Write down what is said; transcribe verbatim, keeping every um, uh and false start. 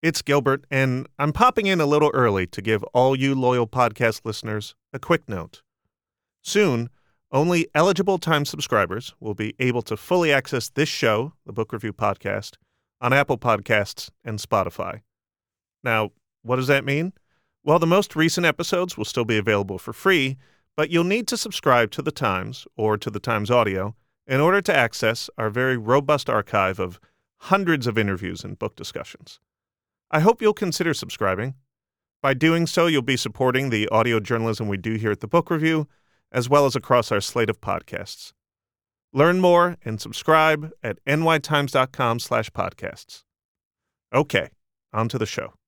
It's Gilbert, and I'm popping in a little early to give all you loyal podcast listeners a quick note. Soon, only eligible Time subscribers will be able to fully access this show, the Book Review Podcast, on Apple Podcasts and Spotify. Now, what does that mean? Well, the most recent episodes will still be available for free, but you'll need to subscribe to The Times or to The Times Audio in order to access our very robust archive of hundreds of interviews and book discussions. I hope you'll consider subscribing. By doing so, you'll be supporting the audio journalism we do here at the Book Review, as well as across our slate of podcasts. Learn more and subscribe at nytimes.com slash podcasts. Okay, on to the show.